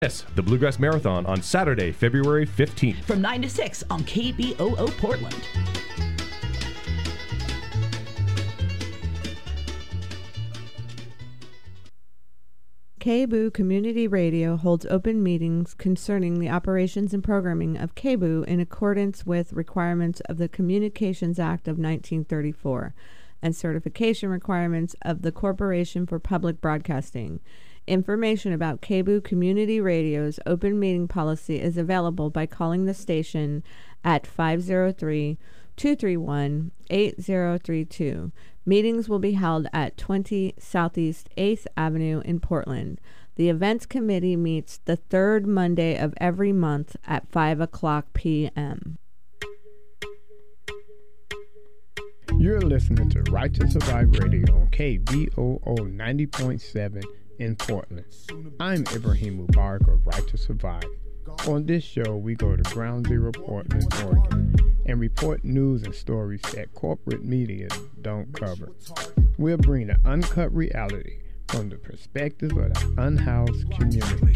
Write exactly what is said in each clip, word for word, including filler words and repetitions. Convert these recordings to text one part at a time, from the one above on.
Yes, the Bluegrass Marathon on Saturday, February fifteenth. From nine to six on K B O O Portland. K B O O Community Radio holds open meetings concerning the operations and programming of K B O O in accordance with requirements of the Communications Act of nineteen thirty-four and certification requirements of the Corporation for Public Broadcasting. Information about K B O O Community Radio's open meeting policy is available by calling the station at five oh three, two three one, eight oh three two. Meetings will be held at twenty Southeast eighth Avenue in Portland. The events committee meets the third Monday of every month at five o'clock p.m. You're listening to Right to Survive Radio on K B O O ninety point seven in Portland. I'm Ibrahim Mubarak of Right to Survive. On this show, we go to Ground Zero Portland, Oregon, and report news and stories that corporate media don't cover. We'll bring the uncut reality from the perspective of the unhoused community.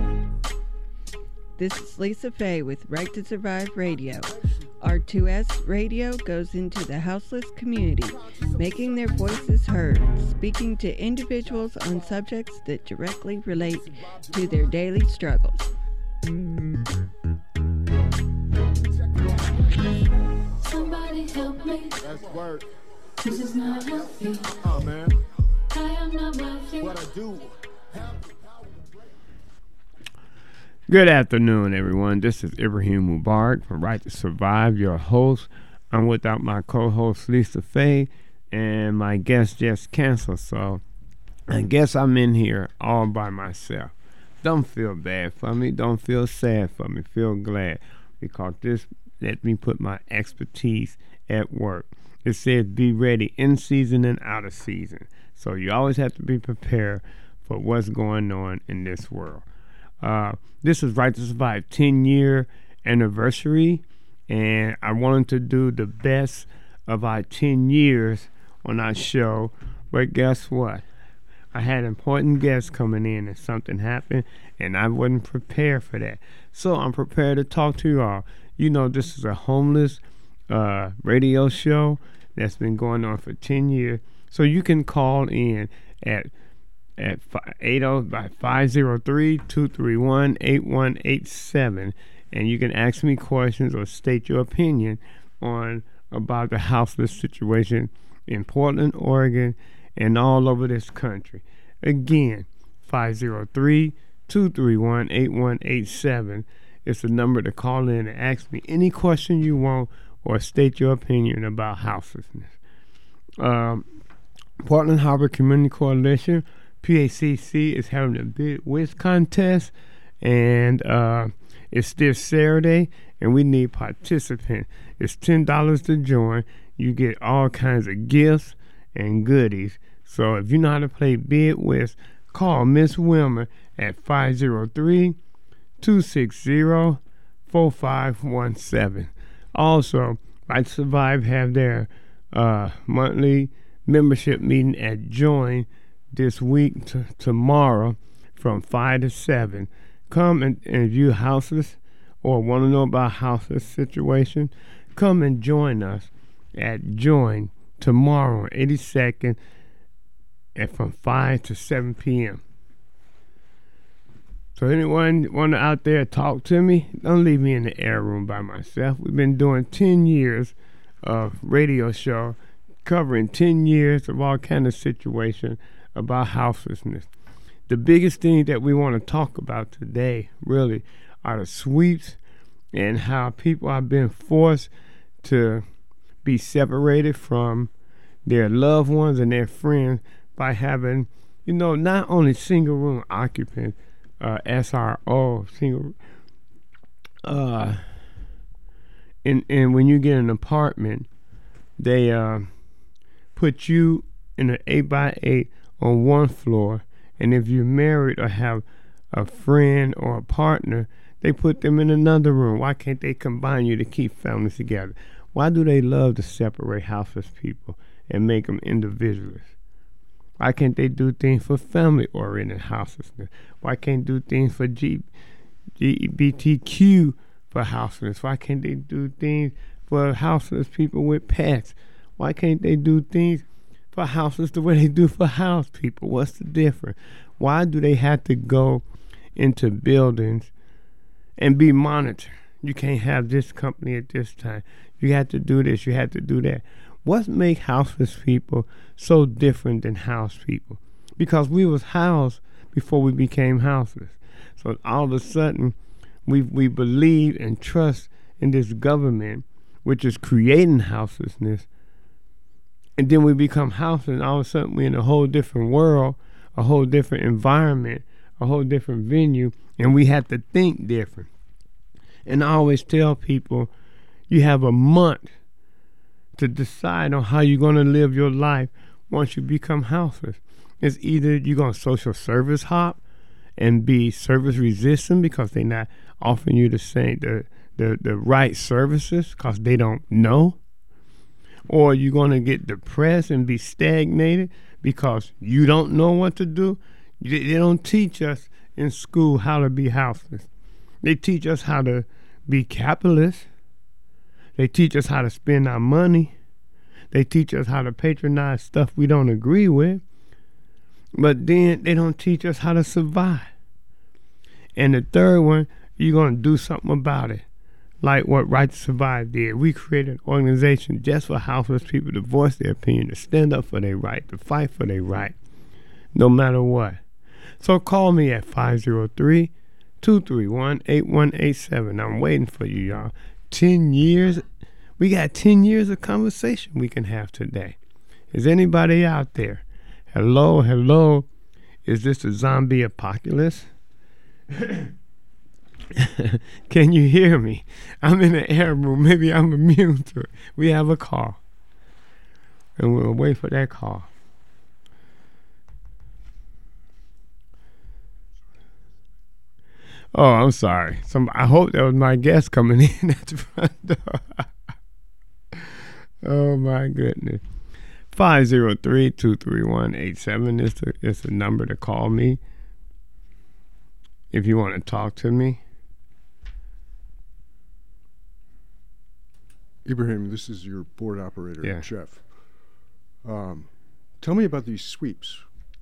This is Lisa Fay with Right to Survive Radio. R two S Radio goes into the houseless community, making their voices heard, speaking to individuals on subjects that directly relate to their daily struggles. Somebody help me. That's work. This is not healthy. Oh man. I am not wealthy. What I do. Good afternoon, everyone. This is Ibrahim Mubarak from Right to Survive, your host. I'm without my co-host Lisa Fay, and my guest just canceled, so I guess I'm in here all by myself. Don't feel bad for me. Don't feel sad for me. Feel glad, because this let me put my expertise at work. It says be ready in season and out of season. So you always have to be prepared for what's going on in this world. Uh, this is Right to Survive ten year anniversary, and I wanted to do the best of our ten years on our show. But guess what? I had important guests coming in and something happened, and I wasn't prepared for that. So I'm prepared to talk to you all. You know, this is a homeless uh, radio show that's been going on for ten years. So you can call in at at eight oh by five oh three, two three one, eight one eight seven, and you can ask me questions or state your opinion on about the houseless situation in Portland, Oregon, and all over this country. Again, five oh three, two three one, eight one eight seven is the number to call in and ask me any question you want or state your opinion about houselessness. Um, Portland Harbor Community Coalition, P A C C, is having a big whiz contest, and uh, it's this Saturday, and we need participants. It's ten dollars to join. You get all kinds of gifts and goodies. So if you know how to play bid whiz, call Miss Wilmer at five oh three, two six zero, four five one seven. Also, Right to Survive have their uh, monthly membership meeting at Join this week to tomorrow from five to seven. Come and, and view houseless or want to know about houseless situation. Come and join us at Join tomorrow on eighty-second and from five to seven p.m. So anyone want to out there talk to me, don't leave me in the air room by myself. We've been doing ten years of radio show covering ten years of all kind of situation about houselessness. The biggest thing that we want to talk about today really are the sweeps and how people are being forced to be separated from their loved ones and their friends by having, you know, not only single room occupants, uh, S R O, single, uh, and, and when you get an apartment, they uh, put you in an eight by eight on one floor, and if you're married or have a friend or a partner, they put them in another room. Why can't they combine you to keep families together? Why do they love to separate houseless people and make them individualists? Why can't they do things for family-oriented houselessness? Why can't they do things for G, L G B T Q for houselessness? Why can't they do things for houseless people with pets? Why can't they do things for houseless the way they do for house people? What's the difference? Why do they have to go into buildings and be monitored? You can't have this company at this time. You have to do this. You have to do that. What makes houseless people so different than house people? Because we was housed before we became houseless. So all of a sudden, we we believe and trust in this government, which is creating houselessness, and then we become houseless, and all of a sudden we're in a whole different world, a whole different environment, a whole different venue, and we have to think different. And I always tell people, you have a month to decide on how you're going to live your life once you become houseless. It's either you're going to social service hop and be service resistant because they're not offering you the same the the, the right services because they don't know, or you're going to get depressed and be stagnated because you don't know what to do. They, they don't teach us in school how to be houseless. They teach us how to be capitalists. They teach us how to spend our money. They teach us how to patronize stuff we don't agree with. But then they don't teach us how to survive. And the third one, you're going to do something about it. Like what Right to Survive did. We created an organization just for houseless people to voice their opinion, to stand up for their right, to fight for their right, no matter what. So call me at five oh three, two three one, eight one eight seven. I'm waiting for you, y'all. Ten years. We got ten years of conversation we can have today. Is anybody out there? Hello, hello. Is this a zombie apocalypse? Can you hear me? I'm in the air room. Maybe I'm immune to it. We have a call. And we'll wait for that call. Oh, I'm sorry. Some. I hope that was my guest coming in at the front door. Oh, my goodness. five oh three, two three one, eight seven is the, is the number to call me if you want to talk to me. Ibrahim, this is your board operator, Yeah. Jeff. Um, tell me about these sweeps.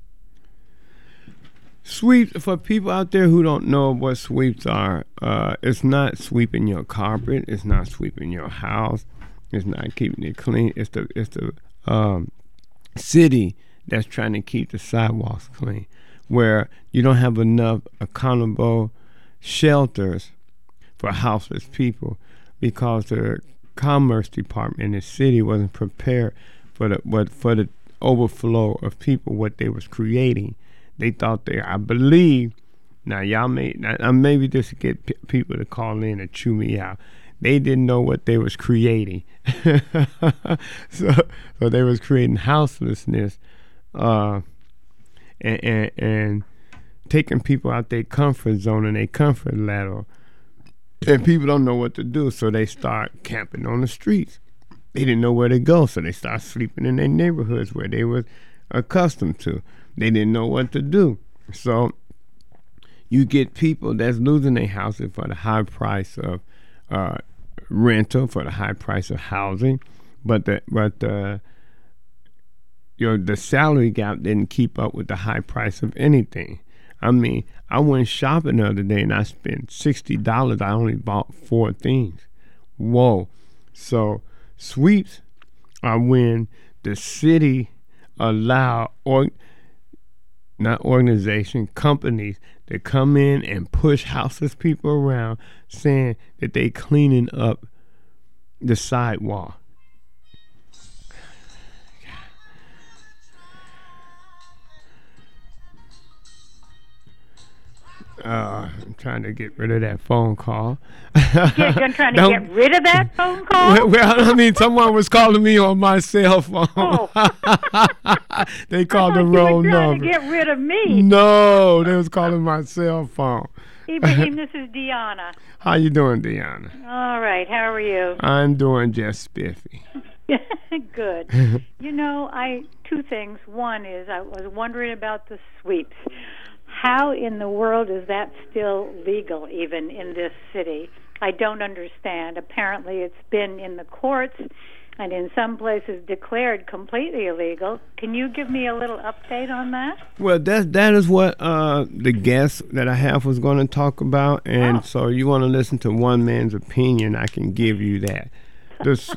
Sweeps, for people out there who don't know what sweeps are, uh, it's not sweeping your carpet. It's not sweeping your house. It's not keeping it clean. It's the it's the um, city that's trying to keep the sidewalks clean, where you don't have enough accountable shelters for houseless people because the Commerce Department in the city wasn't prepared for the what for the overflow of people what they was creating. They thought they, I believe, now y'all may, now maybe this will get p- people to call in and chew me out. They didn't know what they was creating. so so they was creating houselessness uh, and, and, and taking people out their comfort zone and their comfort level. And people don't know what to do, so they start camping on the streets. They didn't know where to go, so they start sleeping in their neighborhoods where they was accustomed to. They didn't know what to do. So you get people that's losing their houses for the high price of uh, rental, for the high price of housing, but the but the you know the salary gap didn't keep up with the high price of anything. I mean, I went shopping the other day and I spent sixty dollars. I only bought four things. Whoa! So sweeps are when the city allow or not organization, companies that come in and push houseless people around saying that they cleaning up the sidewalk. Uh, I'm trying to get rid of that phone call. You're trying to Don't- get rid of that phone call? Well, well, I mean, someone was calling me on my cell phone. Oh. They called I the thought you wrong were trying number. to get rid of me. No, they was calling my cell phone. Ibrahim, this is Deanna. How you doing, Deanna? All right, how are you? I'm doing just spiffy. Good. You know, I two things. One is I was wondering about the sweeps. How in the world is that still legal even in this city? I don't understand. Apparently it's been in the courts and in some places declared completely illegal. Can you give me a little update on that? Well, that that is what uh, the guest that I have was going to talk about, and Oh. so you want to listen to one man's opinion, I can give you that. This,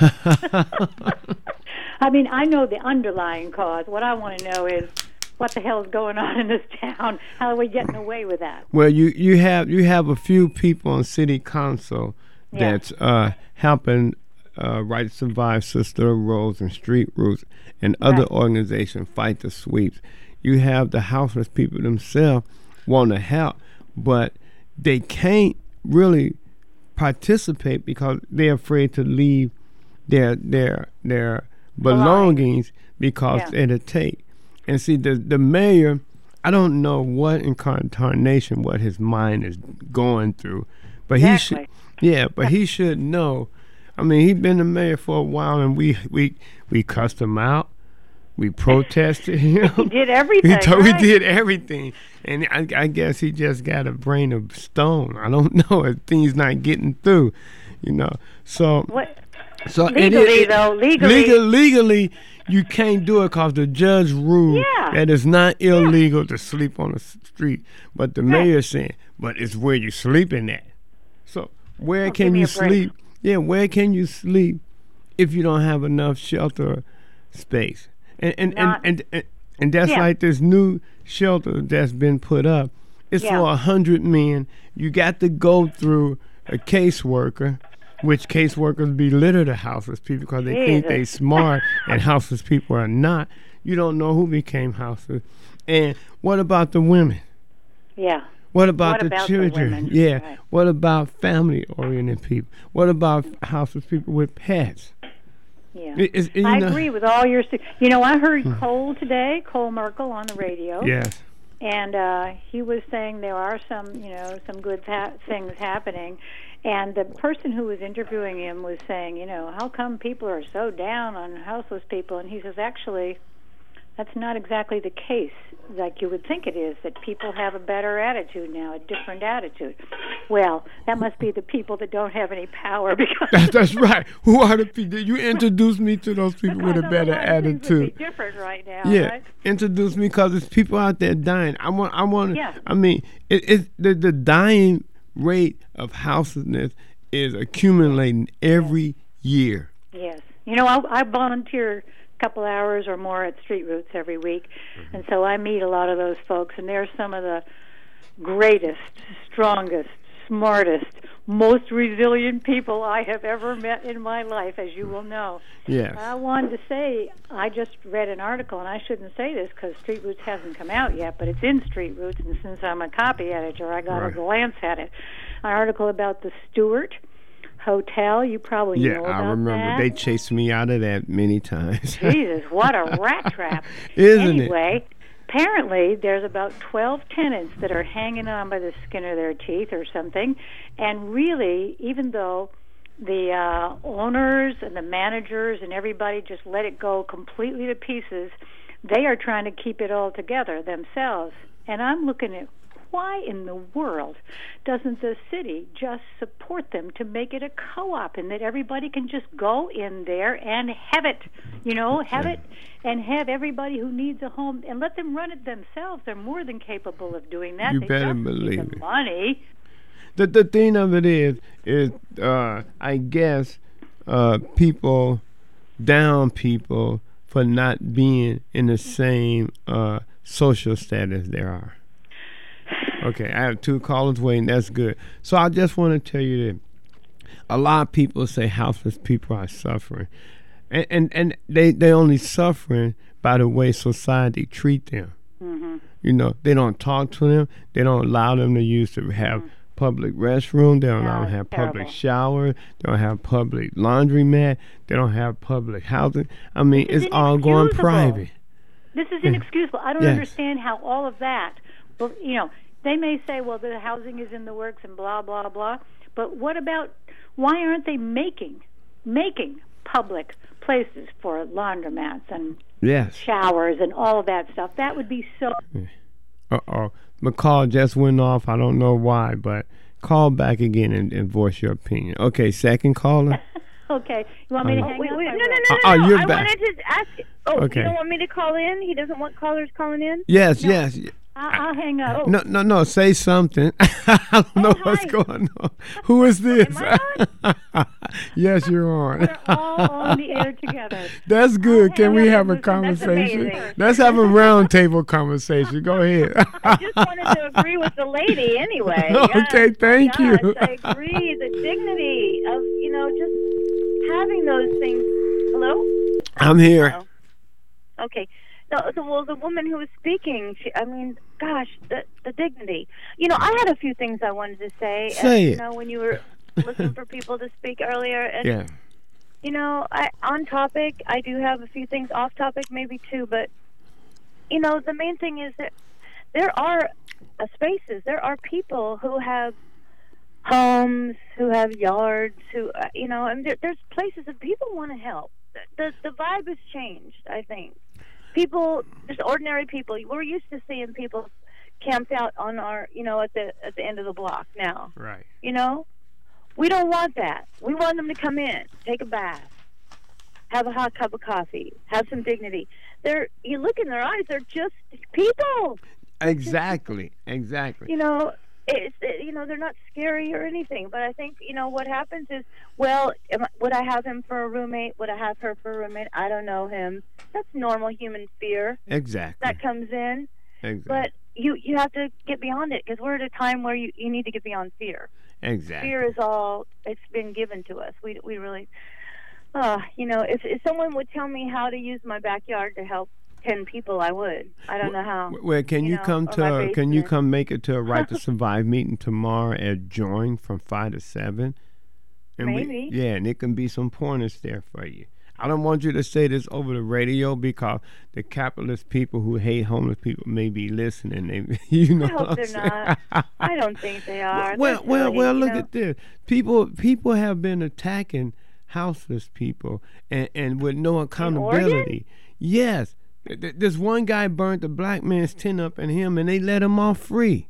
I mean, I know the underlying cause. What I want to know is what the hell is going on in this town? How are we getting away with that? well, you, you have you have a few people on city council Yeah. that's uh, helping uh, Right to Survive, Sister Rose, and Street Roots, and other Right. organizations fight the sweeps. You have the houseless people themselves want to help, but they can't really participate because they're afraid to leave their their their belongings because Yeah. it'll take. And see, the the mayor, I don't know what incarnation, what his mind is going through, but he should, Exactly. yeah, but he should know. I mean, he's been the mayor for a while, and we we we cussed him out, we protested him. He did everything, We, told- right? we did everything, and I, I guess he just got a brain of stone. I don't know if things not getting through, you know. So What? so it Legally, is- though, legally- legal, legally, you can't do it because the judge ruled Yeah. that it's not illegal to sleep on the s- street. But the Right. mayor's saying, but it's where you sleeping at. So where Oh, give can me you a break. sleep? Yeah, where can you sleep if you don't have enough shelter space? And and Not- and, and, and, and that's Yeah. like this new shelter that's been put up. It's Yeah. for a hundred men. You got to go through a caseworker, which caseworkers belittle the houseless people because they think they Jesus. smart and houseless people are not. You don't know who became houseless. And what about the women? Yeah. What about What the about the children? women? Yeah. Right. What about family-oriented people? What about houseless people with pets? Yeah. It- it's- you I know- agree with all your. stu- You know, I heard Cole today, Cole Merkel on the radio. Yes. And uh, he was saying there are some, you know, some good ha- things happening. And the person who was interviewing him was saying, you know, how come people are so down on houseless people? And he says, actually, that's not exactly the case like you would think it is, that people have a better attitude now, a different attitude. Well, that must be the people that don't have any power because That's, that's right. Who are the people? You introduce me to those people with a because better otherwise things would attitude. be different right now, Yeah, right? introduce me because there's people out there dying. I want. I want. Yeah. I mean, it, it the the dying rate of houselessness is accumulating every year. Yes. You know, I, I volunteer a couple hours or more at Street Roots every week, Mm-hmm. and so I meet a lot of those folks, and they're some of the greatest, strongest, smartest, most resilient people I have ever met in my life, as you will know. Yes. I wanted to say, I just read an article, and I shouldn't say this because Street Roots hasn't come out yet, but it's in Street Roots, and since I'm a copy editor, I got Right. a glance at it. An article about the Stewart Hotel. You probably Yeah, know about I remember that. they chased me out of that many times. Jesus, what a rat trap. Isn't it? anyway, apparently there's about twelve tenants that are hanging on by the skin of their teeth or something. And really, even though the uh, owners and the managers and everybody just let it go completely to pieces, they are trying to keep it all together themselves. And I'm looking at why in the world doesn't the city just support them to make it a co-op and that everybody can just go in there and have it, you know, have it and have everybody who needs a home and let them run it themselves. They're more than capable of doing that. You they better just need believe the it. money. The the thing of it is is uh, I guess uh, people down people for not being in the same uh, social status they are. Okay, I have two callers waiting. That's good. So I just want to tell you that a lot of people say houseless people are suffering, and and, and they they only suffering by the way society treat them. Mm-hmm. You know, they don't talk to them. They don't allow them to use to have public restroom. They don't allow them to No, have it's public terrible. shower. They don't have public laundromat. They don't have public housing. I mean, This is it's all going inexcusable. private. This is inexcusable. I don't Yes. understand how all of that, well, you know, they may say, well, the housing is in the works and blah, blah, blah. But what about, why aren't they making, making public places for laundromats and Yes. showers and all of that stuff. That would be so. Uh-oh. My call just went off. I don't know why, but call back again and, and voice your opinion. Okay, second caller. Okay. You want me to Oh, hang Wait, up? wait, I no, will. no, no, Oh, no, no. you're I back. wanted to ask. Oh, Okay. you don't want me to call in? He doesn't want callers calling in? Yes, yes. I'll, I'll hang up. No, no, no. Say something. I don't know Oh, what's hi. going on. Who is this? Am I Yes, you're on. We're all on the air together. That's good. Oh, Can we yeah, have a listen, that's conversation? amazing. Let's have a round table conversation. Go ahead. I just wanted to agree with the lady anyway. Okay, Yes, thank you. gosh, I agree. The dignity of, you know, just having those things. Hello? I'm here. Oh. Okay. No, so, well, the woman who was speaking, she, I mean, gosh, the, the dignity. You know, I had a few things I wanted to say. Say uh, it. You know, when you were looking for people to speak earlier. And, Yeah. you know, I, on topic, I do have a few things off topic, maybe two, but, you know, the main thing is that there are uh, spaces, there are people who have homes, who have yards, who, uh, you know, and there, there's places that people want to help. The, the, the vibe has changed, I think. People, just ordinary people, we're used to seeing people camped out on our, you know, at the at the end of the block now. Right. You know? We don't want that. We want them to come in, take a bath, have a hot cup of coffee, have some dignity. They're, you look in their eyes, they're just people. Exactly. Exactly. You know, it's, it, you know, they're not scary or anything. But I think, you know, what happens is, well, am I, would I have him for a roommate? Would I have her for a roommate? I don't know him. That's normal human fear Exactly. that comes in. Exactly. But you, you have to get beyond it, because we're at a time where you, you need to get beyond fear. Exactly. Fear is all, it's been given to us. We we really, uh, you know, if, if someone would tell me how to use my backyard to help ten people, I would. I don't know how. Well, can you you, know, come or to? my A, can you basement. come make it to a Right to Survive meeting tomorrow at Join from five to seven? And Maybe. We, yeah, and it can be some pointers there for you. I don't want you to say this over the radio, because the capitalist people who hate homeless people may be listening. They, you know, I hope what they're I'm not. I don't think they are. Well, They're well, silly, well. you Look know. at this. People, people have been attacking houseless people, and, and with no accountability. Yes, Th- th- this one guy burnt the black man's tent up and him, and they let him off free.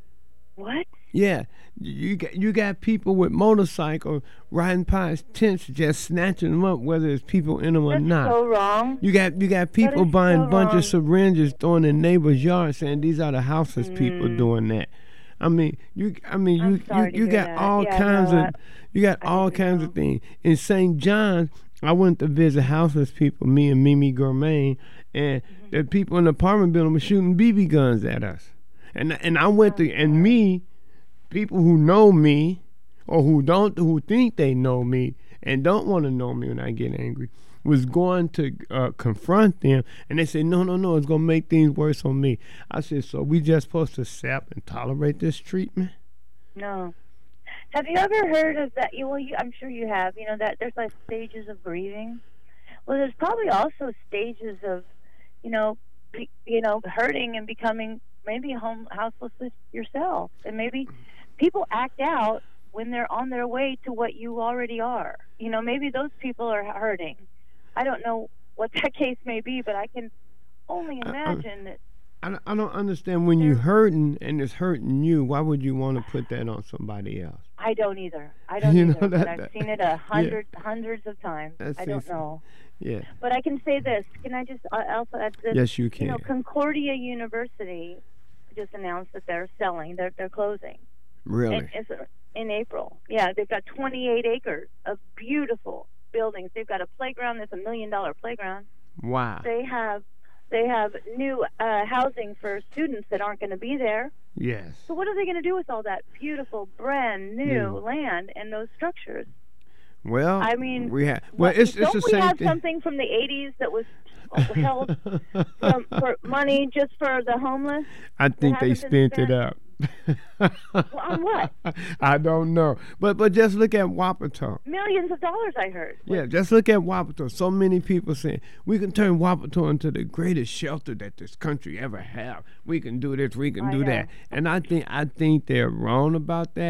What? Yeah, you got you got people with motorcycles riding past tents, just snatching them up, whether it's people in them or That's not. so wrong. You got you got people is buying so bunch wrong. of syringes, throwing in neighbors' yards, saying these are the houseless people doing that. I mean, you. I mean, I'm you. sorry You, to you hear got that. all Yeah, kinds no, of. I- You got I all didn't kinds know. of things in Saint John's. I went to visit houseless people, me and Mimi Gourmet, and Mm-hmm. the people in the apartment building were shooting B B guns at us, and and I went to and me, people who know me, or who don't, who think they know me and don't want to know me when I get angry, was going to uh, confront them, and they said, no, no, no, it's going to make things worse on me. I said, so we just supposed to accept and tolerate this treatment? No. Have you ever heard of that? You, well, you, I'm sure you have. You know that there's like stages of grieving. Well, there's probably also stages of, you know, be, you know, hurting and becoming maybe home houseless yourself, and maybe people act out when they're on their way to what you already are. You know, maybe those people are hurting. I don't know what that case may be, but I can only I- I- imagine that. I don't, I don't understand, when you're hurting and it's hurting you, why would you want to put that on somebody else? I don't either. I don't You know, either. that- but I've that- seen it a hundred, hundreds of times. That's I don't it. know. Yeah. But I can say this. Can I just uh, also add this? Yes, you You know, can. Concordia University just announced that they're selling. They're they're closing. Really? In, it's in April. Yeah, they've got twenty-eight acres of beautiful buildings. They've got a playground that's a million dollar playground. Wow. They have they have new uh, housing for students that aren't going to be there. Yes. So what are they going to do with all that beautiful, brand new Yeah. land and those structures? Well, I mean, we have. Well, What- it's it's don't the we same have thing. something from the eighties that was held from, for money just for the homeless? I think they hasn't been spent it up. Well, on what? I don't know, but but just look at Wapato. Millions of dollars, I heard. Yeah, just look at Wapato. So many people saying we can turn Wapato into the greatest shelter that this country ever have. We can do this, we can I do know. that, and I think I think they're wrong about that.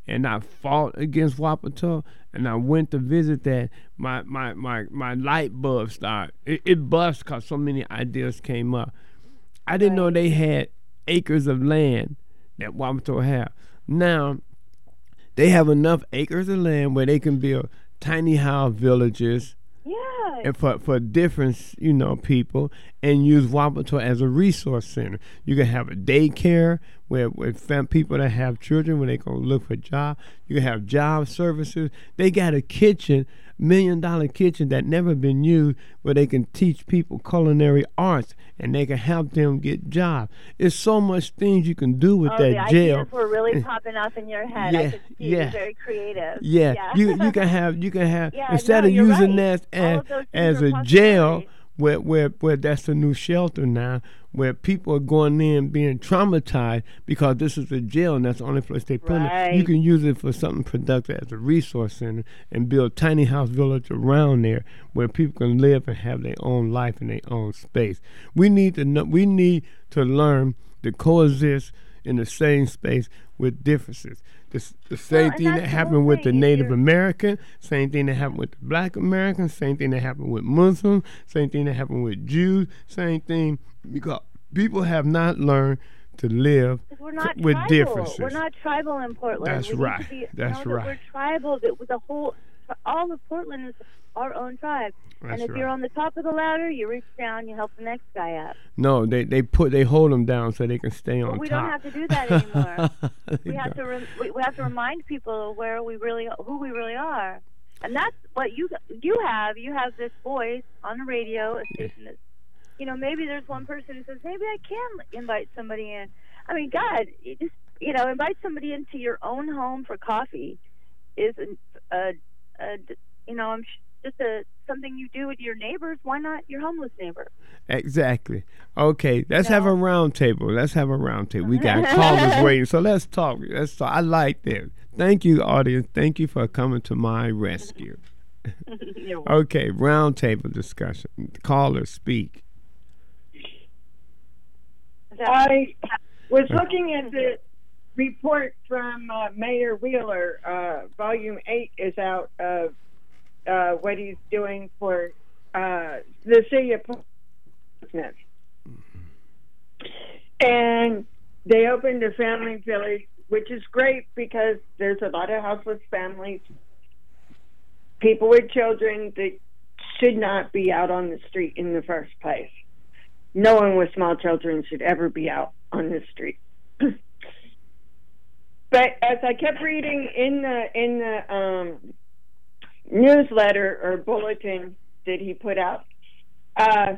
and I fought against Wapato, and I went to visit that, my my my, my light bulb started. It, it bust because so many ideas came up. I didn't Right. know they had acres of land that Wapato have. Now, they have enough acres of land where they can build tiny house villages Yeah. and for, for different, you know, people, and use Wapato as a resource center. You can have a daycare where, where fam- people that have children, when they go look for jobs, you can have job services. They got a kitchen, million dollar kitchen that never been used, where they can teach people culinary arts and they can help them get jobs. There's so much things you can do with Oh, that the jail. ideas were really popping up in your head. Yeah, I could see yeah. you very creative. Yeah, Yeah. you you can have you can have Yeah, instead no, of you're using right. that All as of those things as are a jail possibilities. where where where that's a new shelter now, where people are going in being traumatized because this is a jail and that's the only place they put them. You Right. can use it for something productive as a resource center and build tiny house village around there where people can live and have their own life in their own space. We need to know, we need to learn to coexist in the same space with differences. The, s- the same and thing that's that the happened whole with the thing. Native You're- American, same thing that happened with the Black Americans, same thing that happened with Muslims, same thing that happened with Jews, same thing because people have not learned to live 'Cause we're not with tribal. differences. We're not tribal in Portland. That's we need right. To be, That's know that right. We're tribal. That the whole, all of Portland is our own tribe. That's and if right. you're on the top of the ladder, you reach down, you help the next guy up. No, they they put they hold them down so they can stay on But we top. don't have to do that anymore. They we have to don't. re- we, we have to remind people where we really who we really are, and that's what you you have. You have this voice on the radio, a station that's, you know, maybe there's one person who says maybe I can invite somebody in. I mean, God, you just you know, invite somebody into your own home for coffee is a, a, a you know, I'm sh- just a something you do with your neighbors. Why not your homeless neighbor? Exactly. Okay, let's You have a know? round table. Let's have a round table. We got callers waiting, so let's talk. Let's talk. I like that. Thank you, audience. Thank you for coming to my rescue. You're welcome. Okay, round table discussion. Callers speak. I was looking at the report from uh, Mayor Wheeler. Uh, volume eight is out of uh, what he's doing for uh, the city of Portsmouth. And they opened a family village, which is great because there's a lot of houseless families, people with children that should not be out on the street in the first place. No one with small children should ever be out on the street. But as I kept reading in the in the um, newsletter or bulletin that he put out, uh,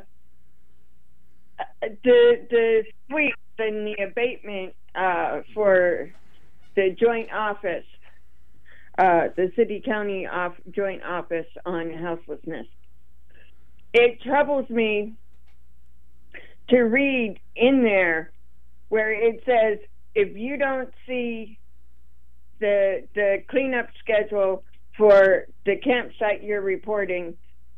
the the sweep and the abatement uh, for the joint office, uh, the city county off, joint office on houselessness, it troubles me to read in there where it says if you don't see the the cleanup schedule for the campsite you're reporting,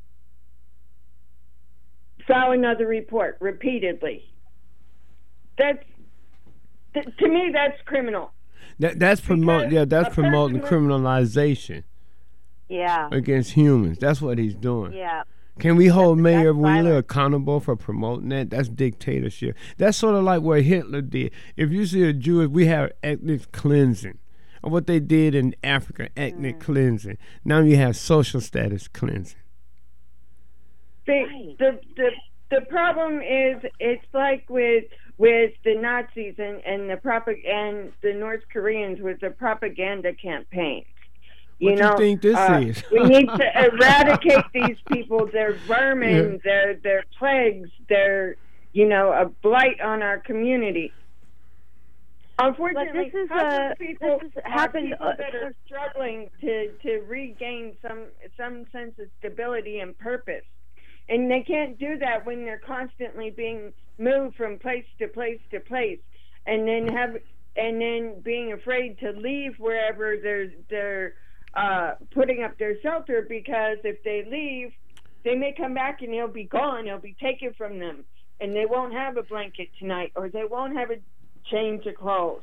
file another report repeatedly. That's th- to me that's criminal. That that's promote. Yeah, that's a promoting person criminalization Yeah. against humans. That's what he's doing. Yeah. Can we hold Mayor that's Wheeler violent. accountable for promoting that? That's dictatorship. That's sort of like what Hitler did. If you see a Jew, we have ethnic cleansing. Or what they did in Africa, ethnic Mm. cleansing. Now you have social status cleansing. The, Right. the the the problem is it's like with with the Nazis and and the propag- and the North Koreans with the propaganda campaigns. You What you know, think this uh, is? we need to eradicate these people. They're vermin. Yeah. They're they're plagues. They're you know a blight on our community. Unfortunately, this is, homeless uh, people this has are happened, people uh, that are struggling to, to regain some some sense of stability and purpose, and they can't do that when they're constantly being moved from place to place to place, and then have and then being afraid to leave wherever they're they're uh, putting up their shelter, because if they leave, they may come back and they'll be gone. It'll be taken from them, and they won't have a blanket tonight, or they won't have a change of clothes.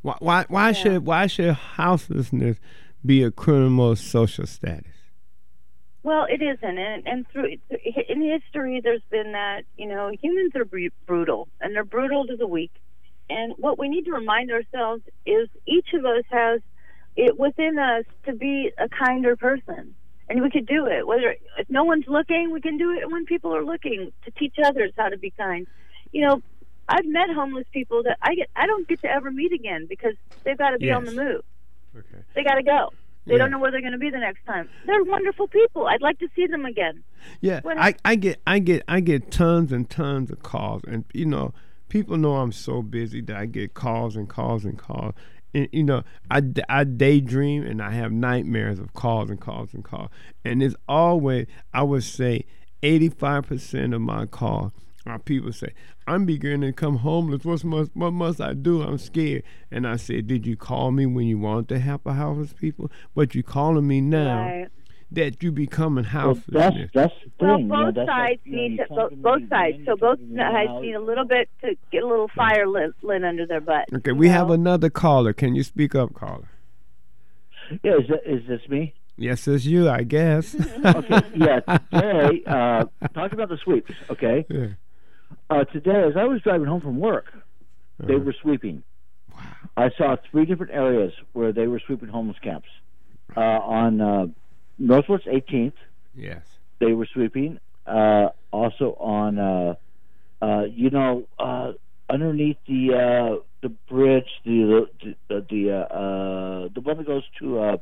Why why, why Yeah. should why should houselessness be a criminal social status? Well, it isn't, and, and through in history, there's been that you know humans are br- brutal, and they're brutal to the weak. And what we need to remind ourselves is each of us has it within us to be a kinder person, and we could do it. Whether if no one's looking, we can do it when people are looking to teach others how to be kind. You know, I've met homeless people that I get I don't get to ever meet again because they've got to be on the Yes. move. Okay. They got to go. They Yeah. don't know where they're going to be the next time. They're wonderful people. I'd like to see them again. Yeah, When I, I get I get I get tons and tons of calls, and you know, people know I'm so busy that I get calls and calls and calls. And you know, I, d- I daydream and I have nightmares of calls and calls and calls. And it's always, I would say, eighty-five percent of my calls are people say, I'm beginning to come homeless. What's must, what must I do? I'm scared. And I said, did you call me when you wanted to help a homeless people? But you calling me now Right. that you becoming Well, houseless. that's that's the Well, thing. you know, both that's like, sides you know, need you to come bo- me, both you sides. in, So you both come to me sides now. need a little bit to get a little fire lit, lit under their butt. Okay, you we know? have another caller. Can you speak up, caller? Yeah, is, that, is this me? Yes, it's you, I guess. Okay, yeah. Today, uh, talking about the sweeps. Okay. Yeah. Uh, today, as I was driving home from work, they Uh-huh. were sweeping. I saw three different areas where they were sweeping homeless camps. Uh, on uh, Northwest eighteenth, Yes. they were sweeping. Uh, also on, uh, uh, you know, uh, underneath the uh, the bridge, the the the uh, uh, the one that goes to uh,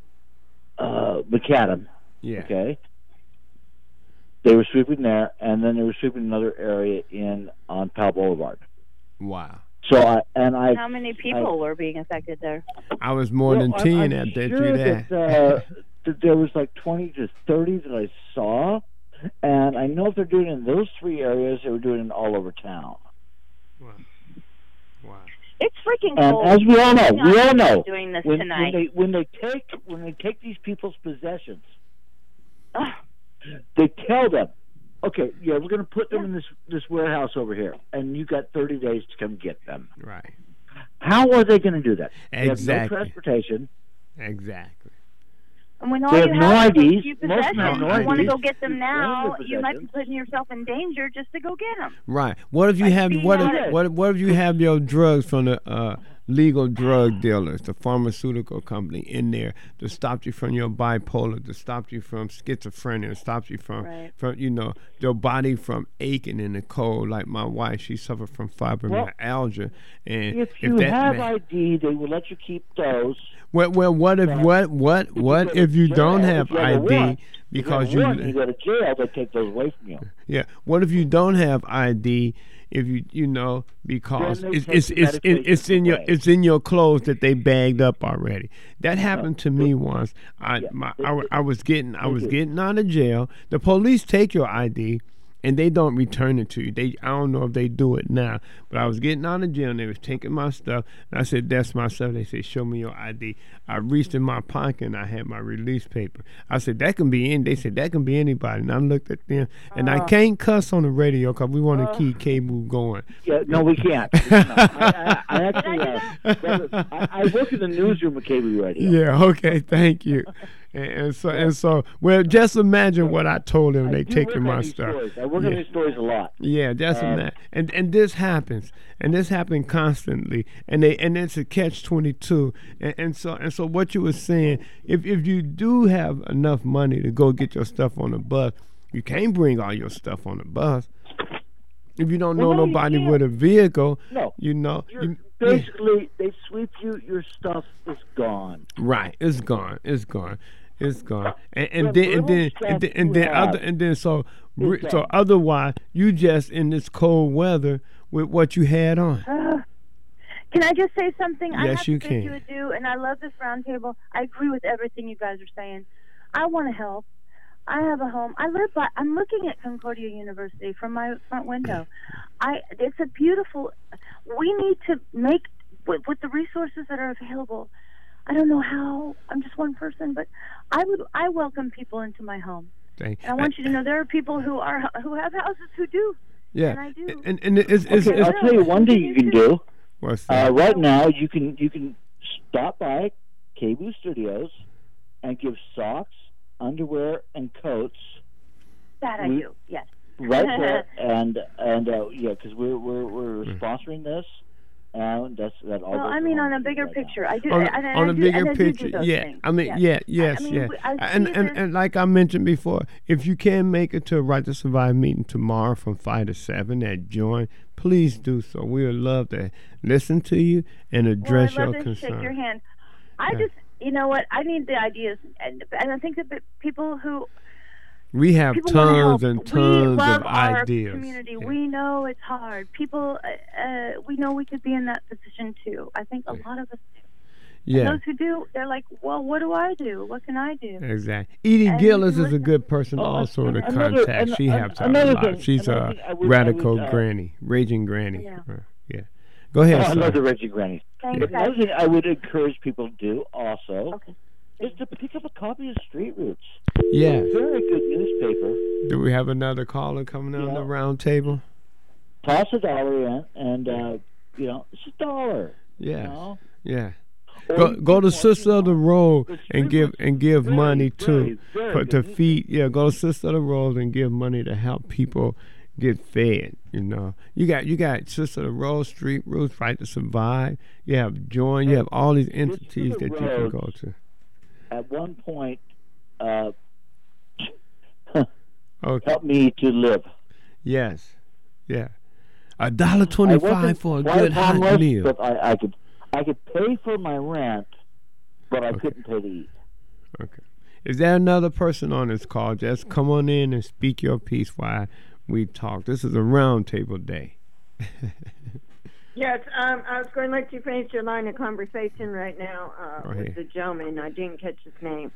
uh, McAdam. Yeah. Okay. They were sweeping there, and then they were sweeping another area in on Powell Boulevard. Wow. So I and I. How many people I, were being affected there? I was more well, than I'm- ten I'm at that sure you that. that, uh, that there was like twenty to thirty that I saw, and I know if they're doing it in those three areas, they were doing it all over town. Wow. Wow. It's freaking And cold. as we all know, We're we not all know doing this when, tonight. when they when they take when they take these people's possessions, Ugh. they tell them, okay, yeah, we're going to put them in this this warehouse over here, and you got thirty days to come get them. Right. How are they going to do that? They Exactly. have no transportation. Exactly. And when all They you have no have I Ds. is a few Most of them have possessions, no you want to I Ds. go get them You now, claim the you might be possessions. putting yourself in danger just to go get them. Right. What if you Like have being what if honest. what, what if you have your drugs from the uh, legal drug dealers, the pharmaceutical company in there to stop you from your bipolar, to stop you from schizophrenia, to stop you from Right. from you know your body from aching in the cold. Like my wife, she suffered from fibromyalgia, and If you that have ma- I D, they will let you keep those. well, well, what if But what what If you what go to if you don't jail, have if you have I a D warrant, because if you, you have a warrant, you go to jail, they take those away from you. yeah. What if you don't have I D? If you you know because Then they it's take it's the it's, in, it's in your medication it's in your clothes that they bagged up already. That happened to me once. I Yeah, my they- I, wa- I was getting I they was do. getting out of jail. The police take your I D. And they don't return it to you. They I don't know if they do it now. But I was getting out of jail and they was taking my stuff. And I said, that's my stuff. They said, show me your I D. I reached in my pocket and I had my release paper. I said, that can be in. They said, that can be anybody. And I looked at them. And I Uh. can't cuss on the radio because we want to keep cable going. Yeah, no, we can't. We cannot. I, I, I actually, uh, brother, I, I work in the newsroom at K B Radio. Yeah, okay, thank you. And, and so and so well just imagine what I told them I they do taking work my on these stuff. stories. I work Yeah. on these stories a lot. Yeah, just Um, that. And and this happens. And this happened constantly. And they and it's a catch twenty two. And, and so and so what you were saying, if if you do have enough money to go get your stuff on the bus, you can't bring all your stuff on the bus. If you don't Well, know no, you nobody can't. with a vehicle, No. you know You're, you, basically, they sweep you, your stuff is gone. right, it's gone. It's gone. It's gone. And, and The then and little then stuff and then and you then have other and then so re- is so gone. otherwise you just in this cold weather with what you had on. Uh, can I just say something? I Yes, have you to bid you can. adieu, and I love this roundtable. I agree with everything you guys are saying. I want to help. I have a home. I live by. I'm looking at Concordia University from my front window. I. It's a beautiful. We need to make with, with the resources that are available. I don't know how. I'm just one person, but I would. I welcome people into my home. Thank- And I want you to know there are people who are who have houses who do. Yeah, And I do. and and it's it's, Okay, it's, I'll tell you one thing you can do. What's that? Uh, right now, you can you can stop by K B O O Studios and give socks, underwear, and coats. That I We- do. Yes. Right there, and and uh, yeah, because we're we're we're sponsoring this, and that's that all. Well, goes I mean, along on a with bigger it right picture, I do. on, and, and on I a do, bigger and I do do picture, those yeah. things. I mean, yes. yeah, yes, I mean, yeah. I see And, and this- and like I mentioned before, if you can make it to a Right to Survive meeting tomorrow from five to seven at Join, please do so. We would love to listen to you and address well, I'd love your to shake your concerns. hand. I Yeah. just, you know what? I need the ideas, and, and I think that the people who We have people wanna tons help. and we tons love of our ideas. community. Yeah. We know it's hard. People, uh, uh, we know we could be in that position too. I think a lot of us do. Yeah. And those who do, they're like, well, what do I do? What can I do? Exactly. Edie And Gillis you is a listen- good person Oh, also to another- contact. an- She an- helps out a another lot. thing- She's another a thing I would- I radical would, uh, granny, raging granny. Yeah. Uh, yeah. Go ahead, Oh, I sir. love the Reggie Granny. Thanks, Another guys. thing I would encourage people to do also Okay. is to pick up a copy of Street Roots. Yeah. Very good newspaper. Do we have another caller coming on Yeah. the round table? Toss a dollar in, and uh, you know it's a dollar. Yeah. You know? Yeah. Or Go you go can to watch, Sister you of the know, Road the and Street give Roots and give very, money very, too very for, good to newspaper. feed. Yeah, go to Sister of the Road and give money to help people get fed. You know, you got you got Sister of the Road, Street Roots, Right to Survive. You have Join. You have all these entities of the that you can Road. go to. At one point, uh, Okay. helped me to live. Yes. Yeah. A dollar I twenty-five wasn't for a quite good hot homeless, meal. but I, I could I could pay for my rent, but I Okay. couldn't pay to eat. Okay. Is there another person on this call? Just come on in and speak your piece while we talk. This is a roundtable day. Yes, um, I was going to let you finish your line of conversation right now uh, Go with ahead. the gentleman. I didn't catch his name.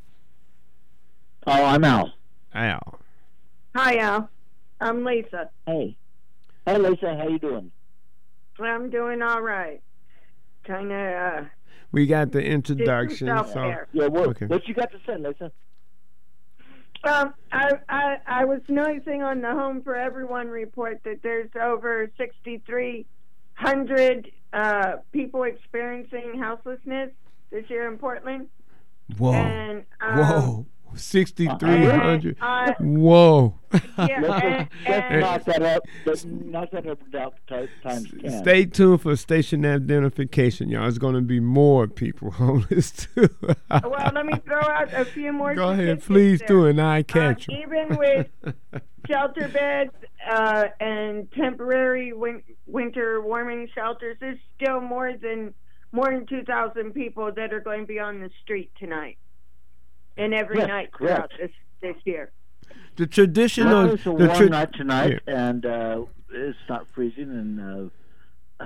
Oh, I'm Al. Al. Hi, Al. I'm Lisa. Hey, hey, Lisa, how you doing? I'm doing all right. Kind of. Uh, We got the introduction. yourself So, there. Yeah, what Okay. what you got to say, Lisa? Um, I, I I was noticing on the Home for Everyone report that there's over sixty-three hundred uh, people experiencing houselessness this year in Portland. whoa. And, um, Whoa. sixty-three hundred. Uh, Whoa. yeah, Let's, and, let's and, knock that up. Let's knock that up about ti- times ten. Stay tuned for station identification, y'all. It's going to be more people homeless, too. well, let me throw out a few more. Go ahead. statistics Please there. do, and I Uh, catch 'em. even with shelter beds uh, and temporary win- winter warming shelters, there's still more than more than two thousand people that are going to be on the street tonight and every Yes, night throughout correct. this this year. The traditional. Well, it's a the warm tra- night tonight, Yeah. and uh, it's not freezing, and uh,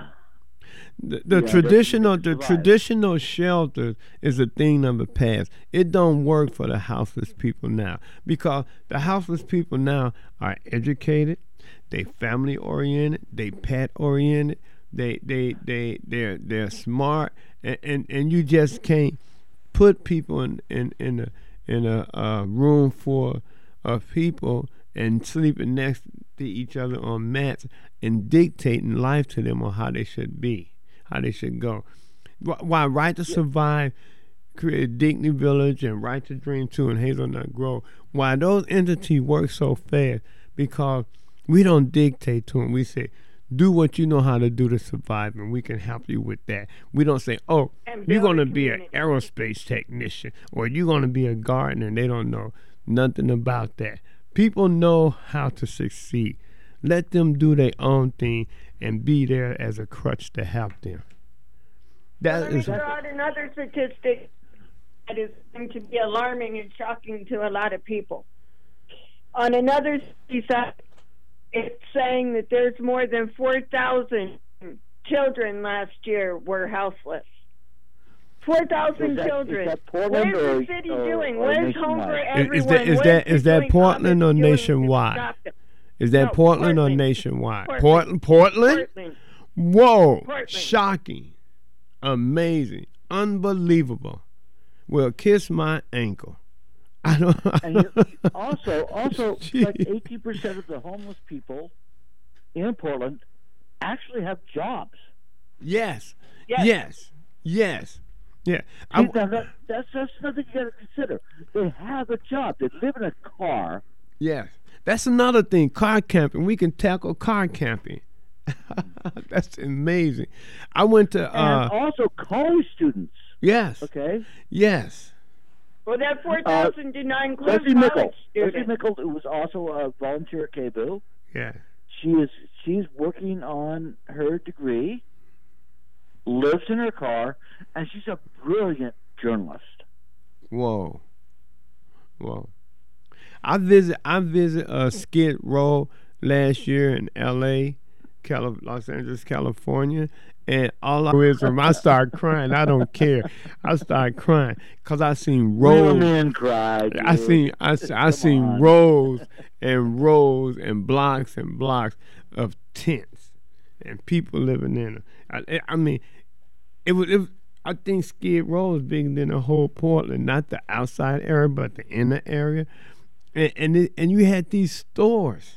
The, the Yeah, they- traditional they the survive. traditional shelter is a thing of the past. It don't work for the houseless people now because the houseless people now are educated, they family oriented, they pet oriented, they they they they're they're smart, and, and, and you just can't put people in in in a in a uh, room full of people and sleeping next to each other on mats and dictating life to them on how they should be, how they should go. Wh- Why Right to Survive created Dignity Village and Right to Dream two and Hazelnut Grove. Why those entities work so fast? Because we don't dictate to them. We say, do what you know how to do to survive, and we can help you with that. We don't say, oh, And you're build going a to be an community. aerospace technician or you're going to be a gardener, and they don't know nothing about that. People know how to succeed. Let them do their own thing and be there as a crutch to help them. Well, That let me is throw out another statistic that is going to be alarming and shocking to a lot of people. On another site, it's saying that there's more than four thousand children last year were houseless. four thousand Is that- children. is that Portland What is or- the city or- doing? or What is Home for nationwide? Is- Everyone? is that- is What that- is is that the joint Portland office or doing to nationwide? stop them? Is that No, Portland, or Portland. nationwide? Portland. Portland, Portland. Portland. Whoa! Portland. Shocking, amazing, unbelievable. Well, kiss my ankle. I don't. I and you, don't you- also, also, Gee. like eighty percent of the homeless people in Portland actually have jobs. Yes. Yes. Yes. Yes. Yeah. I, See, now that, that's that's something you got to consider. They have a job. They live in a car. yes. That's another thing. Car camping. We can tackle car camping. That's amazing. I went to. Uh, And also college students. yes. Okay. Yes. Well, that four thousand did not include Leslie college Mickle. Leslie students. Mickle, who was also a volunteer at K B U. Yeah. She is she's working on her degree, lives in her car, and she's a brilliant journalist. Whoa. Whoa. I visit I visit uh, Skid Row last year in L A, Cali- Los Angeles, California, and all I is when I start crying. I don't care. I start crying because I seen Real rows. men cry. I dude. seen I, se- I Come seen on. rows and rows and blocks and blocks of tents and people living in them. I, I mean, it was. It, was- I think Skid Row is bigger than the whole Portland, not the outside area, but the inner area. And and, it, and you had these stores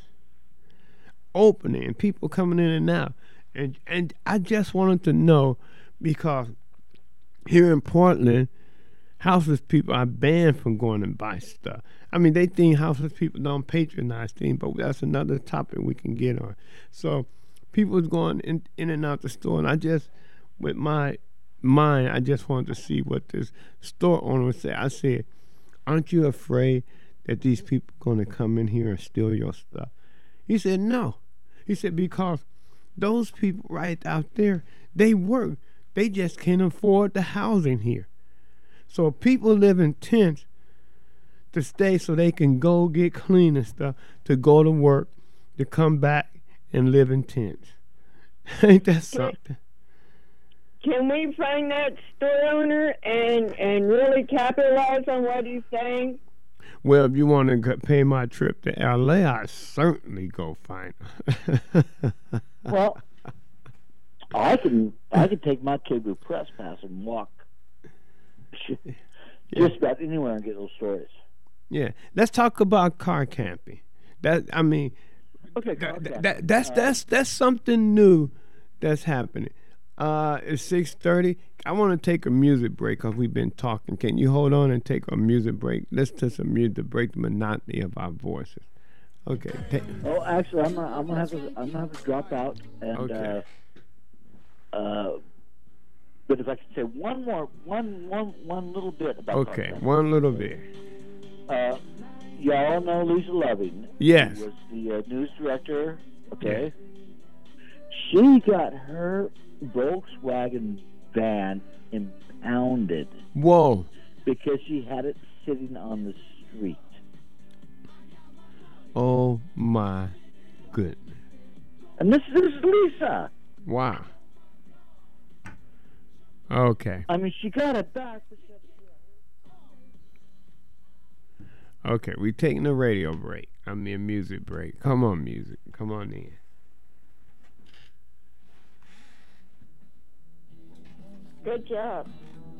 opening and people coming in and out. And and I just wanted to know, because here in Portland, houseless people are banned from going and buy stuff. I mean, they think houseless people don't patronize things, but that's another topic we can get on. So people was going in, in and out the store, and I just, with my mind, I just wanted to see what this store owner would say. I said, aren't you afraid that these people going to come in here and steal your stuff? He said, no. He said, because those people right out there, they work. They just can't afford the housing here. So people live in tents to stay so they can go get clean and stuff, to go to work, to come back and live in tents. Ain't that something? Can we find that store owner and and really capitalize on what he's saying? Well, if you want to pay my trip to L A, I certainly go find her. Well, I can I can take my K B U Press Pass and walk just about anywhere and get those stories. Yeah, let's talk about car camping. That I mean, Okay, that, car that, camping. that's Uh, that's that's something new that's happening. Uh, it's six thirty. I want to take a music break because we've been talking. Can you hold on and take a music break? Listen to some music to break the monotony of our voices. Okay. ta- Oh, actually, I'm gonna, I'm gonna have to I'm gonna have to drop out and. Okay. Uh, uh, but if I could say one more one one one little bit about. car Okay, camping. one little bit. Uh, y'all know Lisa Loving. Yes. She was the uh, news director. Okay. She got her Volkswagen van impounded Whoa. because she had it sitting on the street. Oh my goodness. And this, this is Lisa. Wow. Okay. I mean, she got it back. But she had to Okay, we taking a radio break. I mean a music break. Come on, music. Come on in. Good job.